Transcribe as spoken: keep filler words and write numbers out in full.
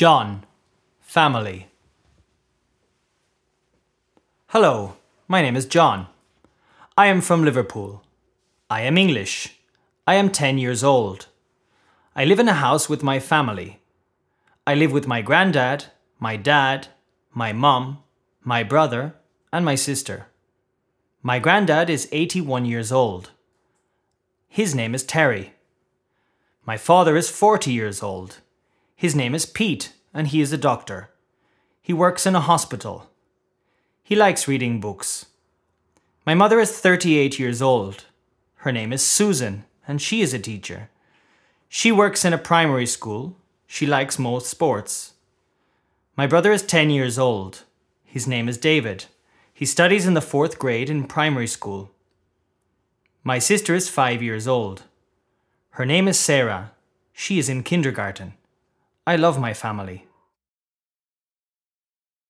John. Family. Hello, my name is John. I am from Liverpool. I am English. I am ten years old. I live in a house with my family. I live with my granddad, my dad, my mum, my brother, and my sister. My granddad is eighty-one years old. His name is Terry. My father is forty years old. His name is Pete, and he is a doctor. He works in a hospital. He likes reading books. My mother is thirty-eight years old. Her name is Susan, and she is a teacher. She works in a primary school. She likes most sports. My brother is ten years old. His name is David. He studies in the fourth grade in primary school. My sister is five years old. Her name is Sarah. She is in kindergarten. I love my family.